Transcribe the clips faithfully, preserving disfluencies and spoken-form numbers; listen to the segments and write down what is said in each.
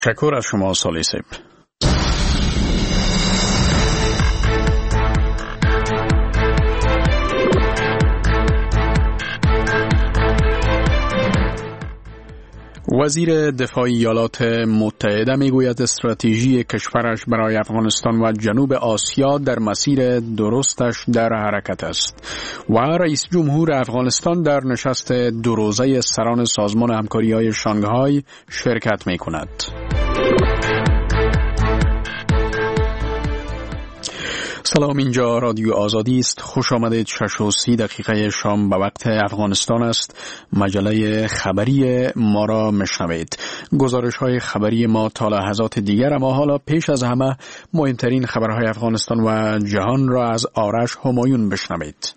تشکر از شما سالی صاحب. وزیر دفاع ایالات متحده میگوید استراتژی کشورش برای افغانستان و جنوب آسیا در مسیر درستش در حرکت است و رئیس جمهور افغانستان در نشست دو روزه سران سازمان همکاری‌های شانگهای شرکت می‌کند. سلام، اینجا رادیو آزادی است. خوش آمدید. شش و سی دقیقه شام به وقت افغانستان است. مجله خبری ما را مشنوید. گزارش های خبری ما تا لحظات دیگر، اما حالا پیش از همه مهمترین خبرهای افغانستان و جهان را از آرش همایون بشنوید.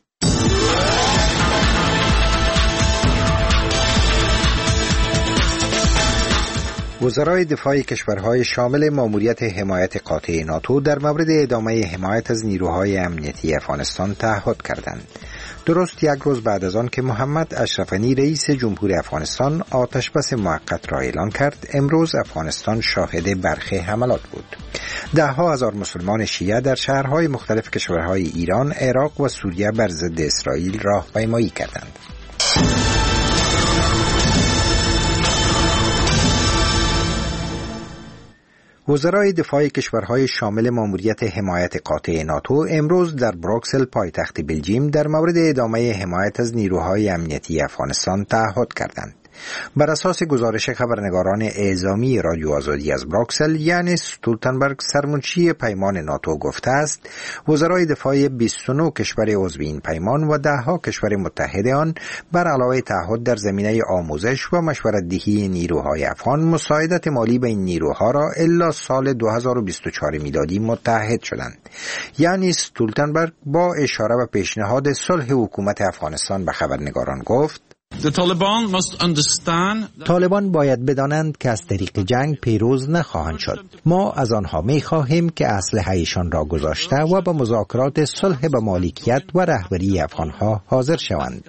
وزرای دفاع کشورهای شامل ماموریت حمایت قاطع ناتو در مورد ادامه حمایت از نیروهای امنیتی افغانستان تعهد کردند. درست یک روز بعد از آن که محمد اشرف غنی رئیس جمهور افغانستان آتش بس موقت را اعلان کرد، امروز افغانستان شاهد برخی حملات بود. ده ها هزار مسلمان شیعه در شهرهای مختلف کشورهای ایران، عراق و سوریه بر ضد اسرائیل راهپیمایی کردند. وزرای دفاع کشورهای شامل ماموریت حمایت قاطع ناتو امروز در بروکسل پایتخت بلژیم در مورد ادامه حمایت از نیروهای امنیتی افغانستان تعهد کردند. بر اساس گزارش خبرنگاران اعزامی رادیو آزادی از بروکسل، یعنی ستولتنبرگ، سرمنشی پیمان ناتو گفته است وزرای دفاع بیست و نه کشور عضو این پیمان و ده ها کشور متحد آن بر علاوه تعهد در زمینه آموزش و مشورت دهی نیروهای افغان، مساعدت مالی به این نیروها را الی سال دو هزار و بیست و چهار میلادی متحد شدند. یعنی ستولتنبرگ با اشاره به پیشنهاد صلح حکومت افغانستان به خبرنگاران گفت: طالبان باید بدانند که از طریق جنگ پیروز نخواهند شد. ما از آنها می خواهیم که اسلحه‌شان را گذاشته و به مذاکرات صلح به مالکیت و رهبری افغانها حاضر شوند.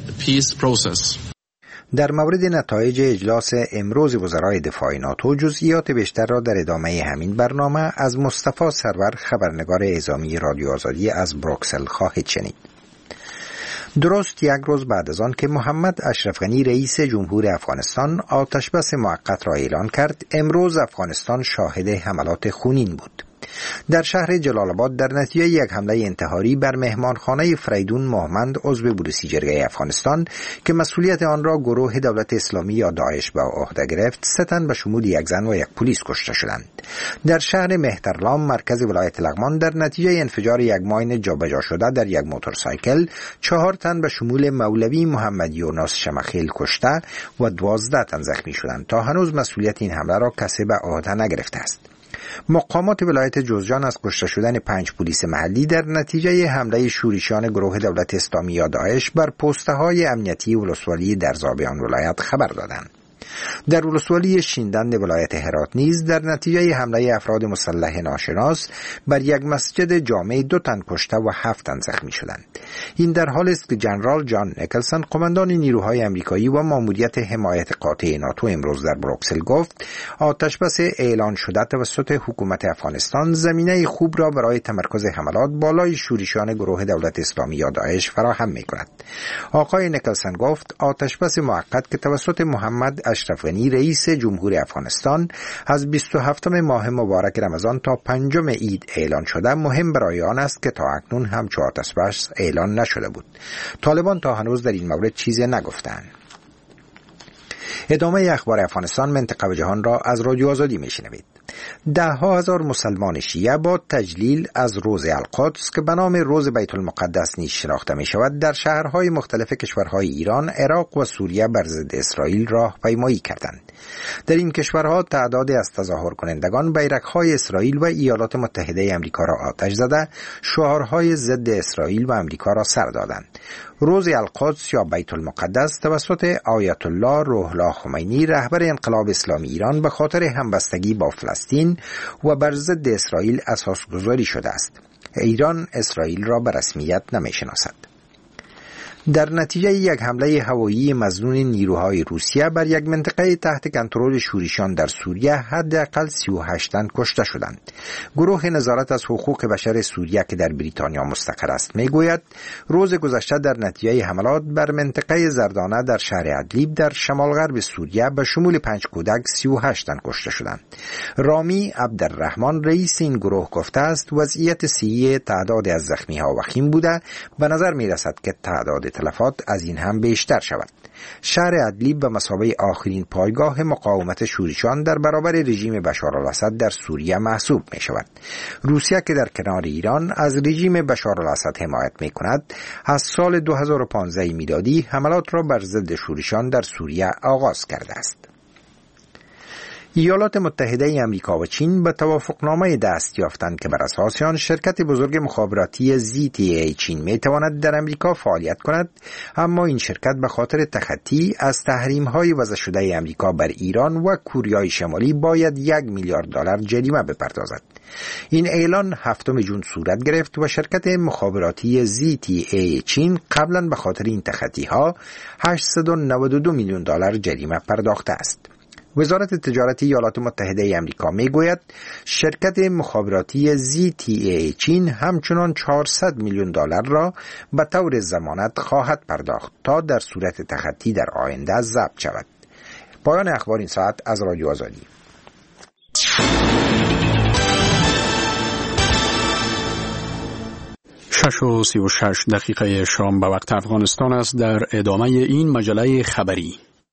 در مورد نتایج اجلاس امروز وزرای دفاع ناتو جزئیات بیشتر را در ادامه همین برنامه از مصطفی سرور، خبرنگار اعزامی رادیو آزادی از بروکسل خواهید شنید. درست یک روز بعد از آن که محمد اشرف غنی رئیس جمهور افغانستان آتش بس موقت را اعلان کرد، امروز افغانستان شاهد حملات خونین بود. در شهر جلال آباد در نتیجه یک حمله انتحاری بر مهمانخانه فریدون مهمند، عضو بوروسیجرگه افغانستان که مسئولیت آن را گروه دولت اسلامی یا داعش به عهده گرفت، سه تن به شمول یک زن و یک پلیس کشته شدند. در شهر مهترلام، مرکز ولایت لغمان، در نتیجه انفجار یک ماین جابجا شده در یک موتورسایکل، چهار تن به شمول مولوی محمد یونس شمخیل کشته و دوازده تن زخمی شدند. تا هنوز مسئولیت این حمله را کسی به عهده نگرفته است. مقامات ولایت جوزجان از کشته شدن پنج پلیس محلی در نتیجه حمله شورشیان گروه دولت اسلامی یا داعش بر پست‌های امنیتی ولسوالی در زابیان ولایت خبر دادند. در ولسوالی شیندند ولایت هرات نیز در نتیجه حمله افراد مسلح ناشناس بر یک مسجد جامع دو تن کشته و هفت تن زخمی شدند. این در حالی است که جنرال جان نیکلسن، قماندان نیروهای آمریکایی و ماموریت حمایت قاطع ناتو، امروز در بروکسل گفت آتش بس اعلان شده توسط حکومت افغانستان زمینه خوب را برای تمرکز حملات بالای شورشیان گروه دولت اسلامی یا داعش فراهم می‌کند. آقای نیکلسن گفت آتش بس موقت که توسط محمد اشرف غنی رئیس جمهور افغانستان از بیست و هفتم ماه مبارک رمضان تا پنجم عید اعلان شده مهم برای آن است که تا اکنون همچو آتش بس اعلان نشده بود. طالبان تا هنوز در این مورد چیزی نگفتند. ادامه اخبار افغانستان، منطقه و جهان را از رادیو آزادی میشنوید. ده ها هزار مسلمان شیعه با تجلیل از روز القدس که به نام روز بیت المقدس نیز شناخته می شود، در شهرهای مختلف کشورهای ایران، عراق و سوریه بر ضد اسرائیل راهپیمایی کردند. در این کشورها تعدادی از تظاهر کنندگان بیرق‌های اسرائیل و ایالات متحده آمریکا را آتش زده، شعارهای ضد اسرائیل و آمریکا را سر دادند. روز القدس یا بیت المقدس توسط آیت الله روح الله خمینی، رهبر انقلاب اسلامی ایران، به خاطر همبستگی با فلسطین و بر ضد اسرائیل اساس گذاری شده است. ایران اسرائیل را به رسمیت نمی شناسد. در نتیجه یک حمله هوایی مظنون نیروهای روسیه بر یک منطقه تحت کنترل شوریشان در سوریه حداقل سی و هشت تن کشته شدند. گروه نظارت از حقوق بشر سوریه که در بریتانیا مستقر است میگوید روز گذشته در نتیجه حملات بر منطقه زردانه در شهر ادلیب در شمال غرب سوریه به شمول پنج کودک سی و هشت تن کشته شدند. رامی عبدالرحمن رئیس این گروه گفته است وضعیت صحی تعداد از زخمی ها وخیم بوده، به نظر می رسد که تعداد تلفات از این هم بیشتر شود. شهر ادلیب به مثابه آخرین پایگاه مقاومت شوریشان در برابر رژیم بشار الاسد در سوریه محسوب می شود. روسیه که در کنار ایران از رژیم بشار الاسد حمایت می کند، از سال دو هزار و پانزده میلادی حملات را بر ضد شوریشان در سوریه آغاز کرده است. ایالات متحده آمریکا و چین به توافقنامه دست یافتند که بر اساس آن شرکت بزرگ مخابراتی زی تی ای چین می تواند در آمریکا فعالیت کند، اما این شرکت به خاطر تخطی از تحریم‌های وضع شده آمریکا بر ایران و کوریای شمالی باید یک میلیارد دلار جریمه بپردازد. این اعلان هفتم ژوئن صورت گرفت و شرکت مخابراتی زی تی ای چین قبلا به خاطر این تخطی‌ها هشتصد و نود و دو میلیون دلار جریمه پرداخته است. وزارت تجارت ایالات متحده آمریکا میگوید شرکت مخابراتی زی تی ای چین همچنان چهارصد میلیون دلار را به طور ضمانت خواهد پرداخت تا در صورت تخطی در آینده ضبط شود. پایان اخبار این ساعت از رادیو آزادی. شش و سی و شش دقیقه شام به وقت افغانستان است. در ادامه این مجله خبری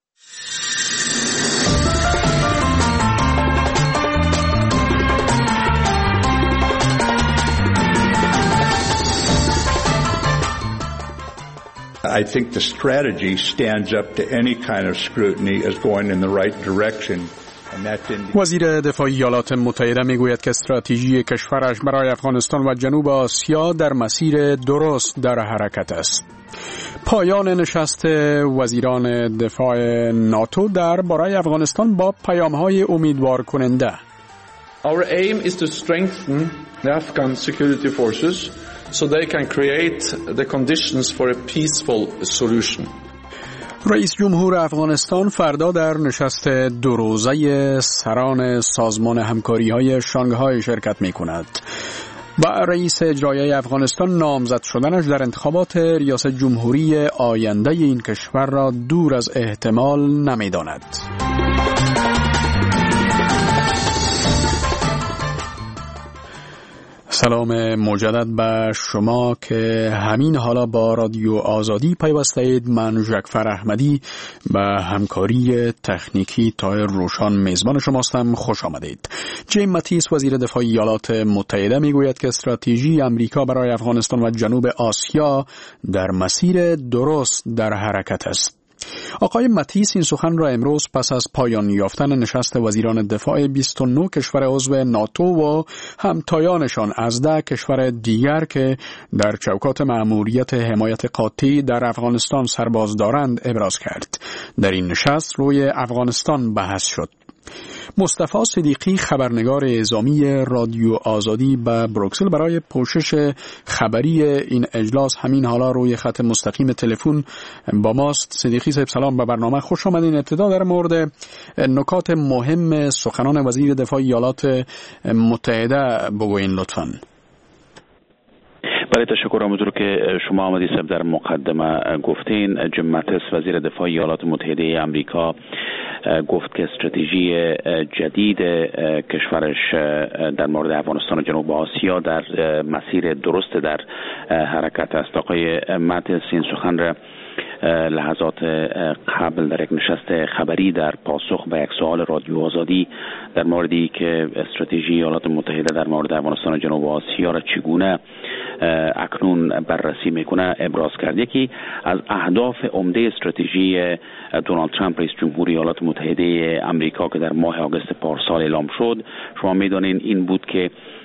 I think the strategy stands up to any kind of scrutiny as going in the right direction. وزیر دفاع ایالات متحده میگوید که استراتژی کشورش برای افغانستان و جنوب آسیا در مسیر درست در حرکت است. پایان نشست وزیران دفاع ناتو در باره افغانستان با پیام‌های امیدوار کننده. Our aim is to strengthen the Afghan security forces so they can create the conditions for a peaceful solution. رئیس جمهور افغانستان فردا در نشست دو روزه سران سازمان همکاری‌های شانگهای شرکت می‌کند. با رئیس اجرایی افغانستان نامزد شدنش در انتخابات ریاست جمهوری آینده این کشور را دور از احتمال نمی‌داند. سلام مجدد به شما که همین حالا با رادیو آزادی پیوسته اید. من ژکفر احمدی به همکاری تکنیکی تایر روشان میزبان شماستم. خوش آمدید. جیم ماتیس وزیر دفاع ایالات متحده میگوید که استراتژی امریکا برای افغانستان و جنوب آسیا در مسیر درست در حرکت است. آقای ماتیس این سخن را امروز پس از پایان یافتن نشست وزیران دفاع بیست و نه کشور عضو ناتو و همتایانشان از ده کشور دیگر که در چوکات مأموریت حمایت قاطع در افغانستان سرباز دارند ابراز کرد. در این نشست روی افغانستان بحث شد. مصطفی صدیقی خبرنگار اعزامی رادیو آزادی به بروکسل برای پوشش خبری این اجلاس همین حالا روی خط مستقیم تلفن با ماست. صدیقی صاحب سلام، به برنامه خوش آمدین. ابتدا در مورد نکات مهم سخنان وزیر دفاع ایالات متحده بگوین لطفاً. بله، تشکر. همونطور که شما آمدید صاحب در مقدمه گفتین، جیم ماتیس وزیر دفاع ایالات متحده آمریکا گفت که استراتژی جدید کشورش در مورد افغانستان و جنوب آسیا در مسیر درست در حرکت است. آقای ماتیس این سخن را لحظات قبل در یک نشست خبری در پاسخ به یک سوال رادیو آزادی در موردی که استراتژی ایالات متحده در مورد افغانستان و جنوب آسیا را چگونه اکنون بررسی میکنه ابراز کرد. یکی از اهداف عمده استراتژی دونالد ترامپ رئیس جمهور ایالات متحده آمریکا که در ماه آگوست پارسال اعلام شد، شما میدانین، این بود که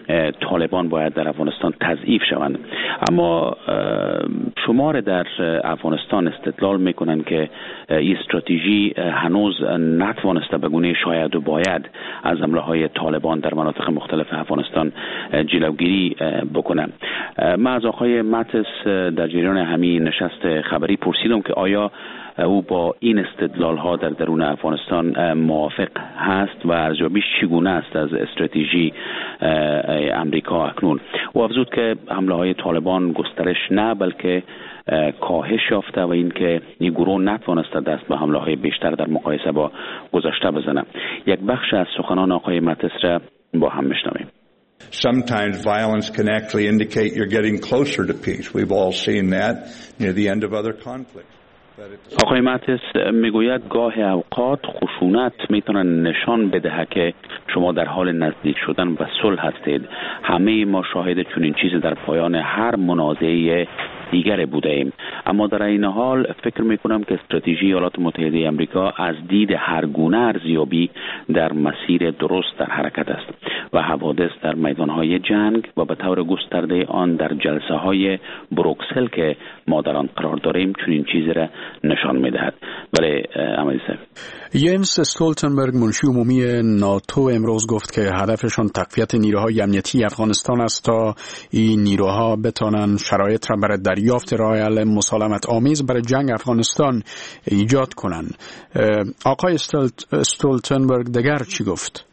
طالبان باید در افغانستان تضعیف شوند. اما شمار در افغانستان استدلال میکنن که این استراتژی هنوز نتوانسته به گونه شاید و باید از حمله های طالبان در مناطق مختلف افغانستان جلوگیری بکنه. من از آقای ماتس در جریان همین نشست خبری پرسیدم که آیا او با این استدلال ها در درون افغانستان موافق هست و ارزیابیش چگونه است از استراتژی امریکا اکنون. او افزود که حمله های طالبان گسترش نه بلکه کاهش یافته و اینکه این گروه نتوانسته دست به حمله های بیشتر در مقایسه با گذشته بزنه. یک بخش از سخنان آقای ماتس را با هم میشنویم. Sometimes violence can actually indicate you're getting closer to peace. We've all seen that near the end of other conflicts. آقای ماتس میگوید گاه اوقات خشونت میتونه نشان بده که شما در حال نزدیک شدن به صلح هستید. همه ما شاهد چنین چیزی در پایان هر منازعه دیگر بوده ایم. اما در این حال فکر میکنم که استراتژی ایالات متحده آمریکا از دید هر گونه ارزیابی در مسیر درست در حرکت است و حوادث در میدانهای جنگ و به طور گسترده آن در جلسه های بروکسل که ما در آن قرار داریم چنین چیزی را نشان میدهد. ولی امیدی صاحب ینس استولتنبرگ منشی عمومی ناتو امروز گفت که هدفشان تقویت نیروهای امنیتی افغانستان است تا این نیروها بتوانند شرایط را برای دریافت راه حل مسالمت آمیز برای جنگ افغانستان ایجاد کنند. آقای استولتنبرگ دیگر چی گفت؟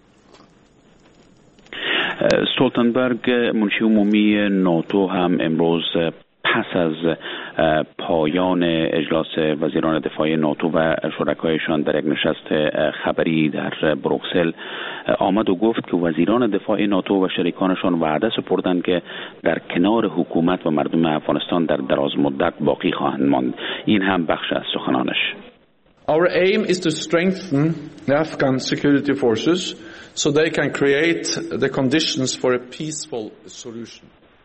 استولتنبرگ منشی عمومی ناتو هم امروز پس از پایان اجلاس وزیران دفاع ناتو و شرکایشان در یک نشست خبری در بروکسل آمد و گفت که وزیران دفاع ناتو و شریکانشان وعده سپردند که در کنار حکومت و مردم افغانستان در دراز مدت باقی خواهند ماند. این هم بخش از سخنانش. Our aim is to strengthen the Afghan security forces so they can create the conditions for a peaceful solution.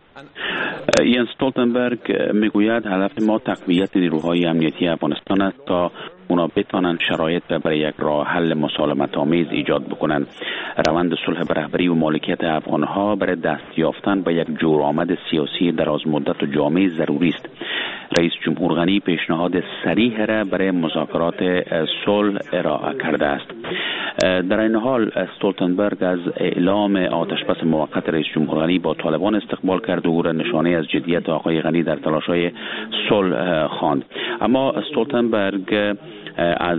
ینس استولتنبرگ میگوید هدف ما تقویت نیروهای امنیتی افغانستان است تا اونا بتوانند شرایط برای یک راه حل مسالمت آمیز ایجاد بکنند. روند صلح به رهبری و مالکیت افغانها برای دست یافتن به یک جورآمد سیاسی دراز مدت و جامع ضروری است. رئیس جمهور غنی پیشنهاد صریح را برای مذاکرات صلح ارائه کرده است. در این حال استولتنبرگ از اعلام آتشبس موقت رئیس جمهور غنی با طالبان استقبال کرد و او را نشانه از جدیت آقای غنی در تلاش‌های صلح خواند. اما استولتنبرگ از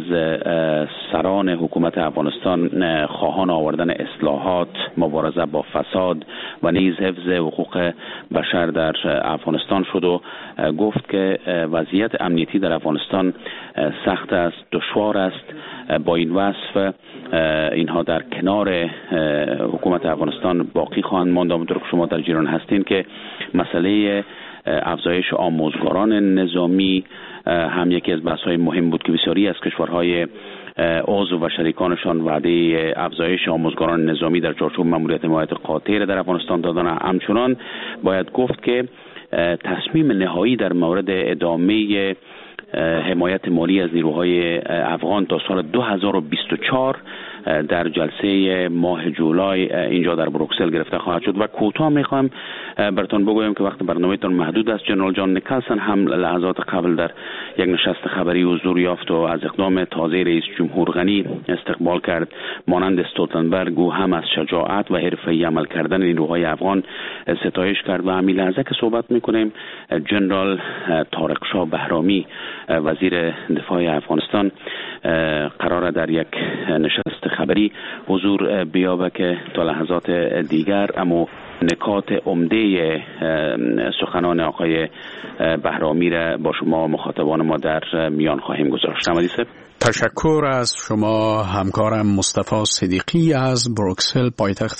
سران حکومت افغانستان خواهان آوردن اصلاحات، مبارزه با فساد و نیز حفظ حقوق بشر در افغانستان شد و گفت که وضعیت امنیتی در افغانستان سخت است، دشوار است. با این وصف اینها در کنار حکومت افغانستان باقی خواهند ماند. همونطور که شما در جریان هستین که مسئله افزایش آموزگاران نظامی هم یکی از بحث‌های مهم بود که بسیاری از کشورهای عضو و شریکانشان وعده افزایش آموزگاران نظامی در چارچوب ماموریت حمایت قاطع در افغانستان دادن. همچنان باید گفت که تصمیم نهایی در مورد ادامه حمایت مالی از نیروهای افغان تا سال دو هزار و بیست و چهار در جلسه ماه جولای اینجا در بروکسل گرفته خواهد شد. و کوتاه میخوام براتون بگویم که وقت برنامه‌تون محدود است. جنرال جان نیکلسن هم لحظات قبل در یک نشست خبری حضور یافت و از اقدام تازه رئیس جمهور غنی استقبال کرد. مانند استولتنبرگ او هم از شجاعت و حرفه‌ای عمل کردن نیروهای افغان ستایش کرد و همین لحظه که صحبت میکنیم جنرال طارق شاه بهرامی وزیر دفاع افغانستان قراره در یک نشست خبری حضور بیابه که تا لحظات دیگر اما نکات عمده سخنان آقای بهرامی را با شما مخاطبان ما در میان خواهیم گذاشت. احمدی صاحب، تشکر از شما. همکارم مصطفی صدیقی از بروکسل پایتخت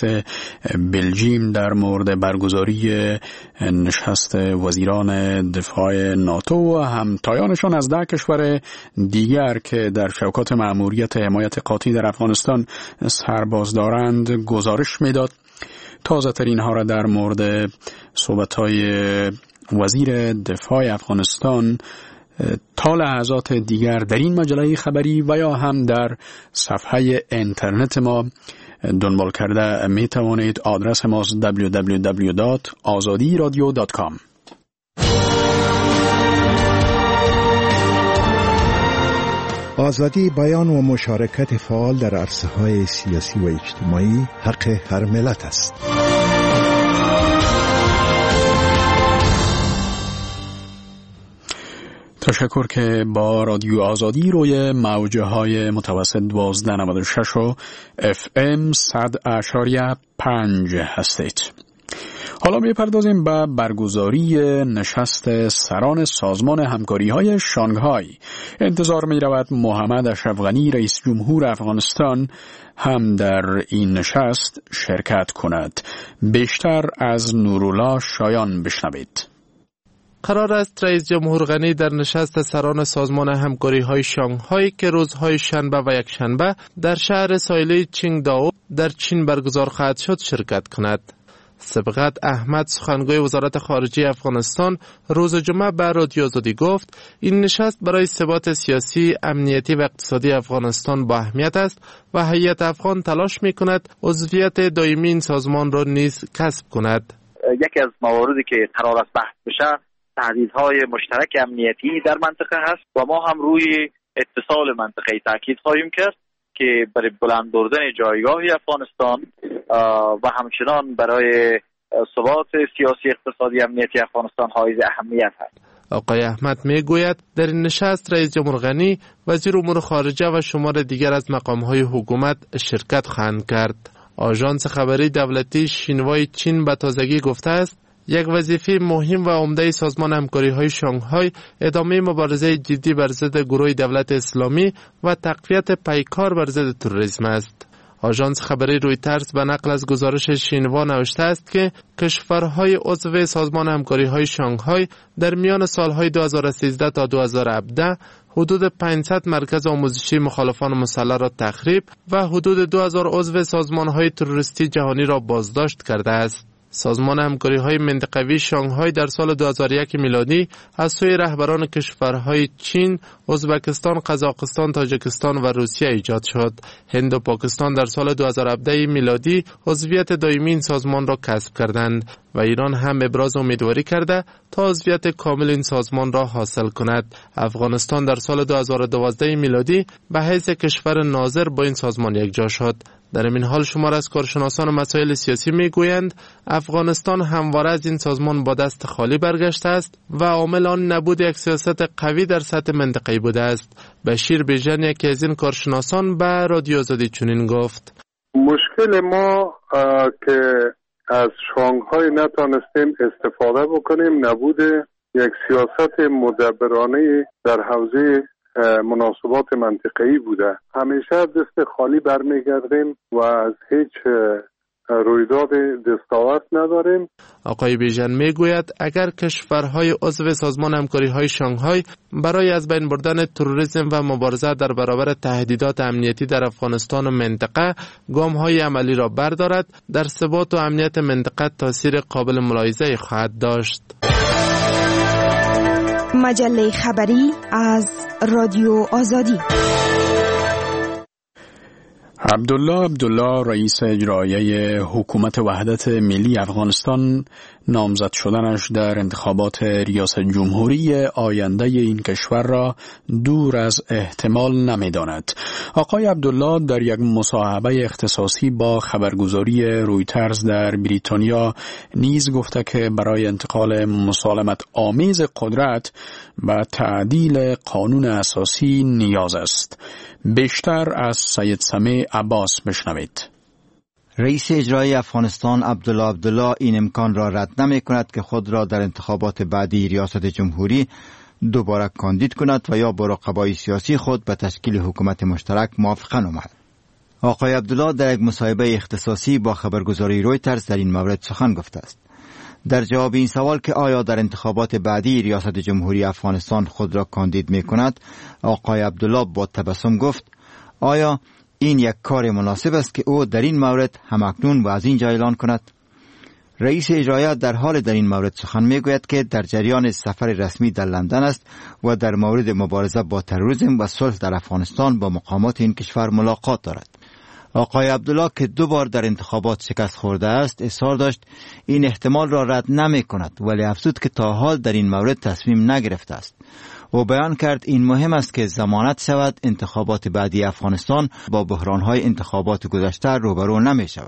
بلژیم در مورد برگزاری نشست وزیران دفاع ناتو و همتایانشان از ده کشور دیگر که در شوکات مأموریت حمایت قاطع در افغانستان سرباز دارند گزارش میداد. تازه ترین ها را در مورد صحبت‌های وزیر دفاع افغانستان تا لحظات دیگر در این مجله خبری و یا هم در صفحه اینترنت ما دنبال کرده می توانید. آدرس ماست دبلیو دبلیو دبلیو دات آزادی رادیو دات کام. آزادی بیان و مشارکت فعال در عرصه‌های سیاسی و اجتماعی حق هر ملت است. تشکر که با رادیو آزادی روی موجه های متوسط دوازده نود و شش و اف ام صد اشاریه پنج هستید. حالا می‌پردازیم به برگزاری نشست سران سازمان همکاری‌های شانگهای. انتظار می‌رود محمد اشرف غنی رئیس جمهور افغانستان هم در این نشست شرکت کند. بیشتر از نورالله شایان بشنوید. قرار است رئیس جمهور غنی در نشست سران سازمان همکاری‌های شانگهای که روزهای شنبه و یکشنبه در شهر ساحلی چینگداو در چین برگزار خواهد شد شرکت کند. سبقت احمد سخنگوی وزارت خارجه افغانستان روز جمعه به رادیو آزادی گفت این نشست برای ثبات سیاسی، امنیتی و اقتصادی افغانستان با اهمیت است و هیئت افغان تلاش می‌کند عضویت دائمی این سازمان را نیز کسب کند. یکی از مواردی که قرار است بحث بشه تهدیدهای مشترک امنیتی در منطقه هست و ما هم روی اتصال منطقه‌ای تاکید خواهیم کرد که برای بلند بردن جایگاه افغانستان و همچنان برای ثبات سیاسی، اقتصادی، امنیتی افغانستان حائز اهمیت است. آقای احمد می گوید در این نشست رئیس جمهور غنی، وزیر امور خارجه و شمار دیگر از مقام‌های حکومت شرکت خواهند کرد. آژانس خبری دولتی شینوای چین به تازگی گفته است یک وظیفه مهم و عمده سازمان همکاری‌های شانگهای ادامه مبارزه جدی بر ضد گروه دولت اسلامی و تقویت پیکار بر ضد تروریسم است. آژانس خبری رویترز به نقل از گزارش شینوا نوشته است که کشورهای عضو سازمان همکاری‌های شانگهای در میان سالهای دو هزار و سیزده تا دو هزار و هفده حدود پانصد مرکز آموزشی مخالفان مسلح را تخریب و حدود دو هزار عضو سازمان‌های تروریستی جهانی را بازداشت کرده است. سازمان همکاری‌های منطقوی شانگهای در سال دو هزار و یک میلادی از سوی رهبران کشورهای چین، ازبکستان، قزاقستان، تاجیکستان و روسیه ایجاد شد. هند و پاکستان در سال دو هزار و هفده میلادی عضویت دائمی این سازمان را کسب کردند و ایران هم ابراز امیدواری کرده تا عضویت کامل این سازمان را حاصل کند. افغانستان در سال دو هزار و دوازده میلادی به حیث کشور ناظر با این سازمان یکجا شد. در این حال شمار از کارشناسان مسائل سیاسی میگویند افغانستان همواره از این سازمان با دست خالی برگشته است و عامل آن نبود یک سیاست قوی در سطح منطقه‌ای بوده است. بشیر بیژن یکی از این کارشناسان به رادیو آزادی چنین گفت: مشکل ما که از شانگهای نتانستیم استفاده بکنیم نبود یک سیاست مدبرانه در حوزه مناسبات منطقه‌ای بوده. همیشه دست خالی برمیگردیم و از هیچ رویداد دستاورد نداریم. آقای بیژن میگوید اگر کشورهای عضو سازمان همکاری‌های شانگهای برای از بین بردن تروریسم و مبارزه در برابر تهدیدات امنیتی در افغانستان و منطقه گام‌های عملی را بردارد، در ثبات و امنیت منطقه تاثیر قابل ملاحظه‌ای خواهد داشت. مجله خبری از رادیو آزادی. عبدالله عبدالله رئیس اجرایی حکومت وحدت ملی افغانستان نامزد شدنش در انتخابات ریاست جمهوری آینده این کشور را دور از احتمال نمی‌داند. آقای عبدالله در یک مصاحبه اختصاصی با خبرگزاری رویترز در بریتانیا نیز گفته که برای انتقال مسالمت آمیز قدرت و تعدیل قانون اساسی نیاز است. بیشتر از سید سمیع عباس بشنوید. رئیس اجرایی افغانستان عبدالله عبدالله این امکان را رد نمی کند که خود را در انتخابات بعدی ریاست جمهوری دوباره کاندید کند و یا با رقبای سیاسی خود به تشکیل حکومت مشترک موافقه نماید. آقای عبدالله در یک مصاحبه اختصاصی با خبرگزاری رویترز در این مورد سخن گفته است. در جواب این سوال که آیا در انتخابات بعدی ریاست جمهوری افغانستان خود را کاندید می کند، آقای عبدالله با تبسم گفت: آیا این یک کار مناسب است که او در این مورد همکنون و از اینجا اعلان کند؟ رئیس اجرایی در حال در این مورد سخن می گوید که در جریان سفر رسمی در لندن است و در مورد مبارزه با تروریسم و صلح در افغانستان با مقامات این کشور ملاقات دارد. آقای عبدالله که دو بار در انتخابات شکست خورده است اصرار داشت این احتمال را رد نمی کند، ولی افزود که تا حال در این مورد تصمیم نگرفته است. او بیان کرد این مهم است که ضمانت شود انتخابات بعدی افغانستان با بحران‌های انتخابات گذشته روبرو نمی شود.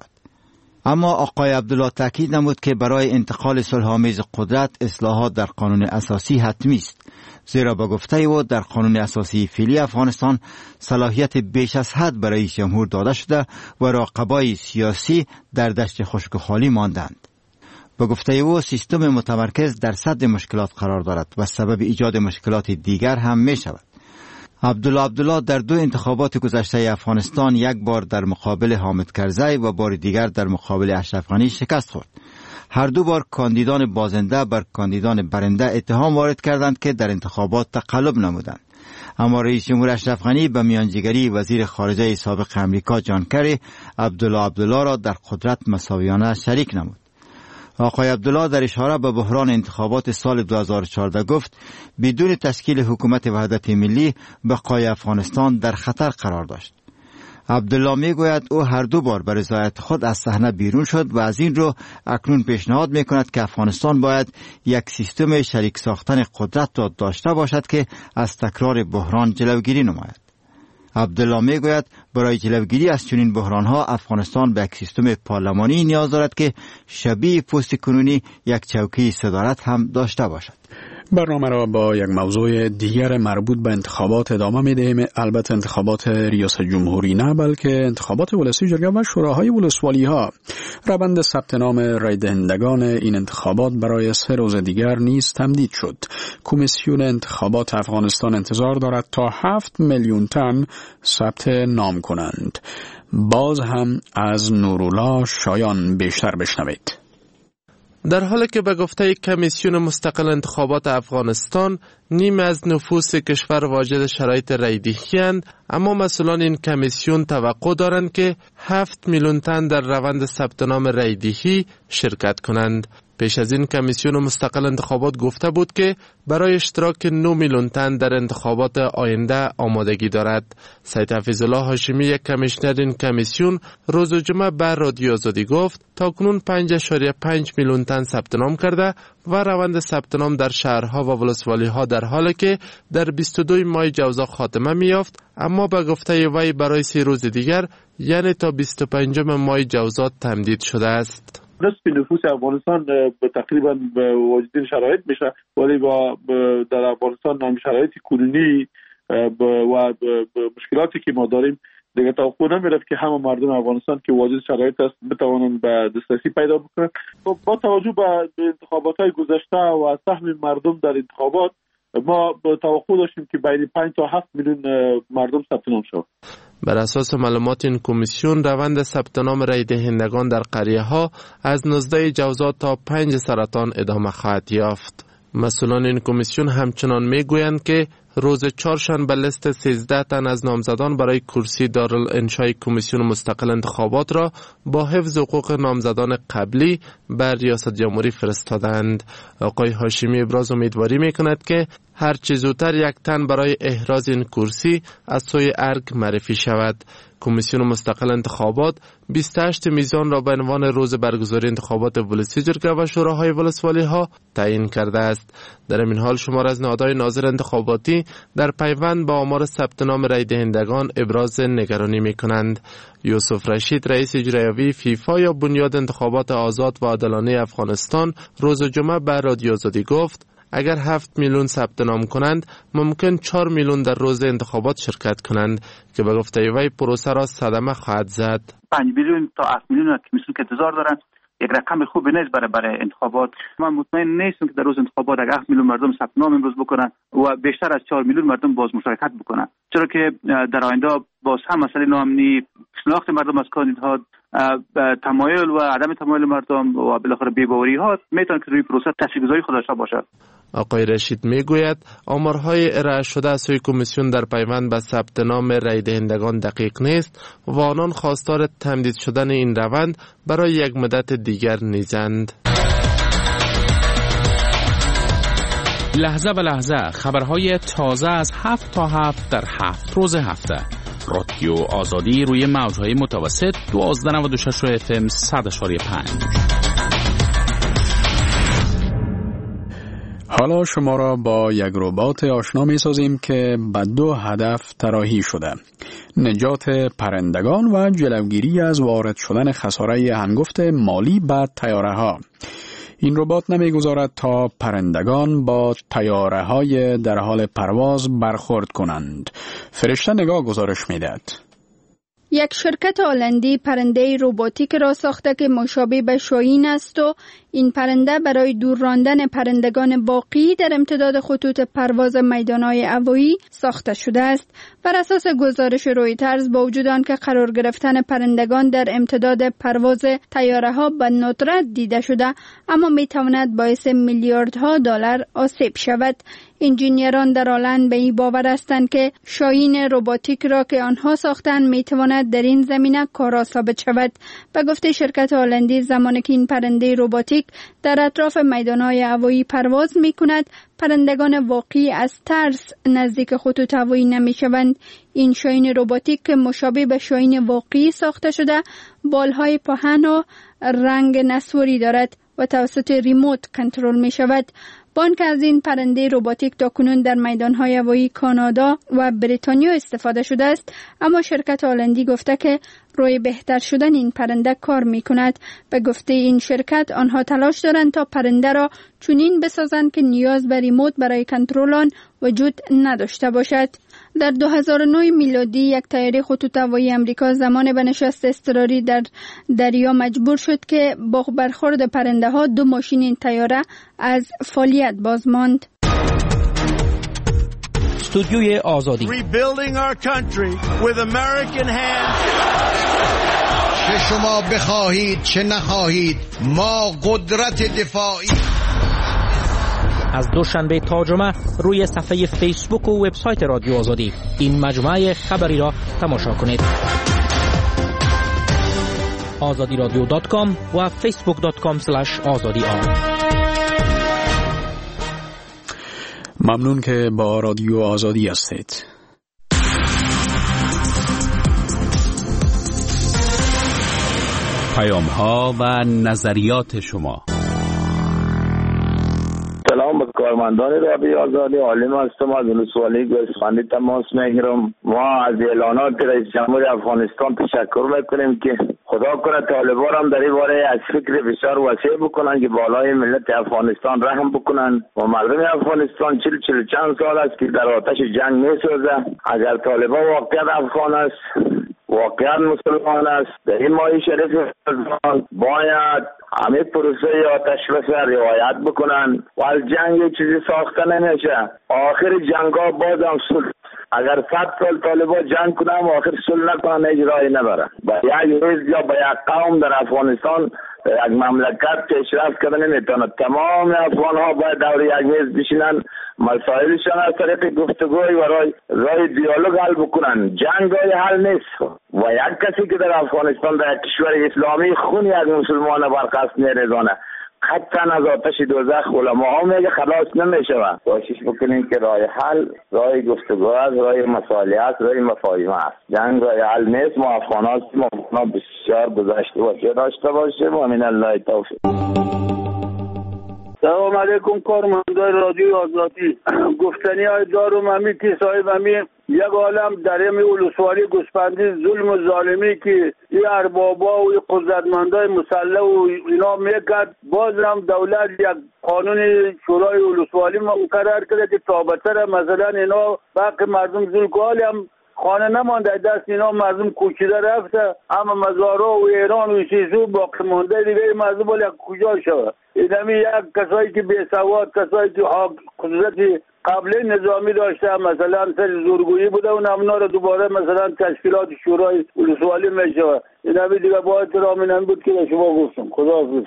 اما آقای عبدالله تاکید نمود که برای انتقال صلح‌آمیز قدرت اصلاحات در قانون اساسی حتمی است، زیرا با گفته او در قانون اساسی فعلی افغانستان صلاحیت بیش از حد برای رئیس جمهور داده شده و رقبای سیاسی در دشت خشک و خالی ماندند. با گفته او سیستم متمرکز در صدر مشکلات قرار دارد و سبب ایجاد مشکلات دیگر هم می شود. عبدالله عبدالله در دو انتخابات گذشته افغانستان یک بار در مقابل حامد کرزی و بار دیگر در مقابل اشرف غنی شکست خورد. هر دو بار کاندیدان بازنده بر کاندیدان برنده اتهام وارد کردند که در انتخابات تقلب نمودند. اما رئیس جمهور اشرف غنی به میانجیگری وزیر خارجه سابق امریکا جان کری عبدالله عبدالله را در قدرت مساویانه شریک نمود. آقای عبدالله در اشاره به بحران انتخابات سال دو هزار و چهارده گفت بدون تشکیل حکومت وحدت ملی بقای افغانستان در خطر قرار داشت. عبدالله می گوید او هر دو بار به رضایت خود از صحنه بیرون شد و از این رو اکنون پیشنهاد می کند که افغانستان باید یک سیستم شریک ساختن قدرت را داشته باشد که از تکرار بحران جلوگیری نماید. عبدالله می گوید برای جلوگیری از چنین بحرانها افغانستان به یک سیستم پارلمانی نیاز دارد که شبیه پست کنونی یک چوکی صدارت هم داشته باشد. برنامه را با یک موضوع دیگر مربوط به انتخابات ادامه می‌دهیم. البته انتخابات ریاست جمهوری نه، بلکه انتخابات ولسی جرگه و شوراهای ولسوالی‌ها. روند ثبت نام رای دهندگان این انتخابات برای سه روز دیگر نیز تمدید شد. کمیسیون انتخابات افغانستان انتظار دارد تا هفت میلیون تن ثبت نام کنند. باز هم از نورالله شایان بیشتر بشنوید. در حالی که به گفته کمیسیون مستقل انتخابات افغانستان نیم از نفوس کشور واجد شرایط رایدهی‌اند، اما مسئولان این کمیسیون توقع دارند که هفت میلیون تن در روند ثبت نام رایدهی شرکت کنند. پیش از این کمیسیون مستقل انتخابات گفته بود که برای اشتراک نه میلیون تن در انتخابات آینده آمادگی دارد. سید حفیظالله هاشمی، یک کمیشنر این کمیسیون، روز جمعه بر رادیو آزادی گفت تاکنون پنج اشاریه پنج میلیون تن ثبت نام کرده و روند ثبت نام در شهرها و ولسوالی‌ها در حالی که در بیست و دو ماه جوزا خاتمه می‌یافت، اما به گفته وی برای سه روز دیگر یعنی تا بیست و پنجم ماه جوزا تمدید شده است. نصف نفوس افغانستان به تقریبا به واجدین شرایط میشه، ولی با در افغانستان هم شرایط کنونی و مشکلاتی که ما داریم دیگه توقع نمیرفت که همه مردم افغانستان که واجد شرایط است بتوانند به دسترسی پیدا بکنند. با توجه به انتخابات‌های گذشته و سهم مردم در انتخابات ما توقع داشتیم که بین پنج تا هفت میلیون مردم ثبت نام شود. بر اساس معلومات این کمیسیون روند ثبت نام رای دهندگان در قریه ها از نوزده جوزا تا پنج سرطان ادامه خواهد یافت. مسئولان این کمیسیون همچنان میگویند که روز چهارشنبه لیست سیزده تن از نامزدان برای کرسی دارالانشای کمیسیون مستقل انتخابات را با حفظ حقوق نامزدان قبلی بر ریاست جمهوری فرستادند. آقای هاشمی ابراز امیدواری میکند که هر چه زودتر یک تن برای احراز این کرسی از سوی ارگ معرفی شود. کمیسیون مستقل انتخابات بیست و هشت میزان را به عنوان روز برگزاری انتخابات ولسی جرگه و شوراهای ولسوالی‌ها تعیین کرده است. در این حال شمار از نهادهای ناظر انتخاباتی در پیوند با آمار ثبت نام رای دهندگان ابراز نگرانی می‌کنند. یوسف رشید، رئیس اجرایی فیفا یا بنیاد انتخابات آزاد و عادلانه افغانستان، روز جمعه بر رادیو آزادی گفت اگر هفت میلیون ثبت نام کنند ممکن چهار میلیون در روز انتخابات شرکت کنند که به گفته وی پروسه را صدمه خواهد زد. پنج میلیون تا هفت میلیون که میسون که انتظار دارند یک رقم خوبی نیست برای برای انتخابات. من مطمئن نیستم که در روز انتخابات اگر هفت میلیون مردم ثبت نام امروز بکنن و بیشتر از چهار میلیون مردم باز مشارکت بکنن، چرا که در آینده باز هم مسئله ناامنی، شناخت مردم از کاندیدها، تمایل و عدم تمایل مردم و بالاخره بی‌باوری ها میتونه که روی پروسه تاثیرگذاری خود داشته باشد. آقای رشید میگوید آمارهای ارائه شده از سوی کمیسیون در پیوند به ثبت نام رای دهندگان دقیق نیست و آنان خواستار تمدید شدن این روند برای یک مدت دیگر نیزند. لحظه به لحظه خبرهای تازه از هفت تا هفت در هفت روز هفته رادیو آزادی روی موجهای متوسط دوازده نود و شش اف ام صد اشاری پنج. حالا شما را با یک ربات آشنا می سازیم که به دو هدف طراحی شده: نجات پرندگان و جلوگیری از وارد شدن خساره هنگفت مالی به تیاره ها. این ربات نمیگذارد تا پرندگان با تیاره های در حال پرواز برخورد کنند. فرشته نگاه گزارش میدهد. یک شرکت هلندی پرنده رباتیک را ساخته که مشابه به شاهین است و این پرنده برای دور راندن پرندگان باقی در امتداد خطوط پرواز میدانهای هوایی ساخته شده است. بر اساس گزارش رویترز، با وجود آنکه قرار گرفتن پرندگان در امتداد پرواز طیاره ها به ندرت دیده شده، اما می تواند باعث میلیاردها دلار آسیب شود. انجینیران در هلند به این باور هستند که شاهین رباتیک را که آنها ساختند می تواند در این زمینه کارا ثابت شود. به گفته شرکت هلندی، زمانی که این پرنده رباتیک در اطراف میدانهای هوایی پرواز می کند، پرندگان واقعی از ترس نزدیک خطوط هوایی نمی شوند. این شاهین رباتیک که مشابه به شاهین واقعی ساخته شده، بالهای پهن و رنگ نسواری دارد و توسط ریموت کنترل می شود. بانک از این پرنده رباتیک تاکنون در میدانهای هوایی کانادا و بریتانیا استفاده شده است، اما شرکت هلندی گفته که روی بهتر شدن این پرنده کار می کند. به گفته این شرکت، آنها تلاش دارند تا پرنده را چنین بسازند که نیاز به ریموت برای کنترل آن وجود نداشته باشد. در دو هزار و نه میلادی یک طیاره خطوط هوایی امریکا زمان به نشست اضطراری در دریا مجبور شد که با برخورد پرنده ها دو ماشین این طیاره از فعالیت باز ماند. استودیوی آزادی. Rebuilding our country with American hands. چه شما بخواهید چه نخواهید، ما قدرت دفاعی. از دوشنبه تا جمعه روی صفحه فیسبوک و وبسایت رادیو آزادی این مجموعه خبری را تماشا کنید. آزادی رادیو دات کام و فیسبوک دات کام اسلش آزادی آر. ممنون که با رادیو آزادی هستید. پیام ها و نظریات شما. سلام به کارمندان رادیو آزادی. عالم هستم از ولسوالی گوسفندی تماس میگیرم. ما از اعلانات رئیس جمهور افغانستان تشکر میکنیم که خدا کنه طالبان هم در این باره از فکر بسیار وسیع بکنن که بالای ملت افغانستان رحم بکنن و مردم افغانستان چل چل چند سال است که در آتش جنگ میسوزه. اگر طالبان واقعا افغان است، واقعا مسلمان است، در این ماه شریف باید همه پروسه آتش بس رعایت بکنن و از جنگ چیزی ساخته نمیشه. آخر جنگ ها باز هم صلح. اگر صد سال طالبان جنگ کنن و آخر صلح نکنن اجرایی نبره. با یک حزب یا با یک قوم در افغانستان یک مملکت پیشرفت کردن نمیتونه. تمام افغان ها باید دور یک میز بشینن، مسائلشان از طریق گفتگوی و رای, رای دیالوگ حل بکنن. جنگ های حل نیست و یک کسی که در افغانستان در کشور اسلامی خون یک مسلمان برخواست میریزانه قطعا از آتش دوزخ علماء ها میگه خلاص نمیشه. کوشش بکنیم که رای حل رای گفتگو است، رای مصالحه است، رای مفاهیم است. جنگ رای حل نیست. ما افغان هستیم، ما بسیار گذشته و چه داشته باشیم و من الله توفیق. سلام علیکم کارمندان رادیو آزادی. گفتنی های دارم همی که صاحب همی یک عالم در همی ولسوالی گوسفندی ظلم و ظالمی که این اربابا و این قدرتمندای مسلح و اینا میکرد، باز هم دولت یک قانون شورای ولسوالی مقرر کرده که تابتر مثلا اینا باقی مردم ظلم هم خانه نمانده، دست اینا مردم کوچیده رفته، اما مزارا و ایران و چیزو باقی مانده دیگه مردم باید کجا شود. این همی یک کسایی که بیسواد، کسایی که قدرت قبل نظامی داشته مثلا سر زورگویی بوده و نمونا رو دوباره مثلا تشکیلات شورای ولسوالی میشه. این همی دیگه با احترام این بود که شما گفتم. خدا حافظ.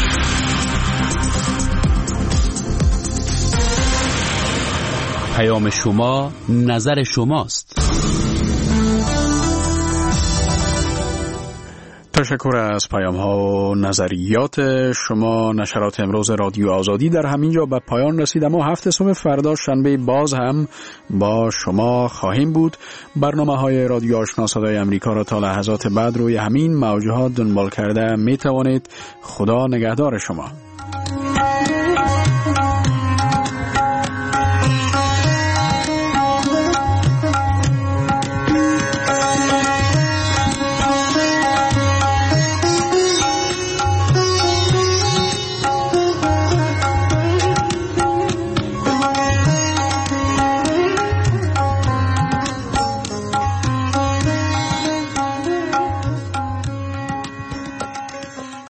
پیام شما نظر شماست. تشکر از پیام ها و نظریات شما. نشرات امروز رادیو آزادی در همین جا به پایان رسید، اما هفته صبح فردا شنبه باز هم با شما خواهیم بود. برنامه های رادیو آشنا صدای امریکا را تا لحظات بعد روی همین موجات دنبال کرده می توانید. خدا نگهدار شما.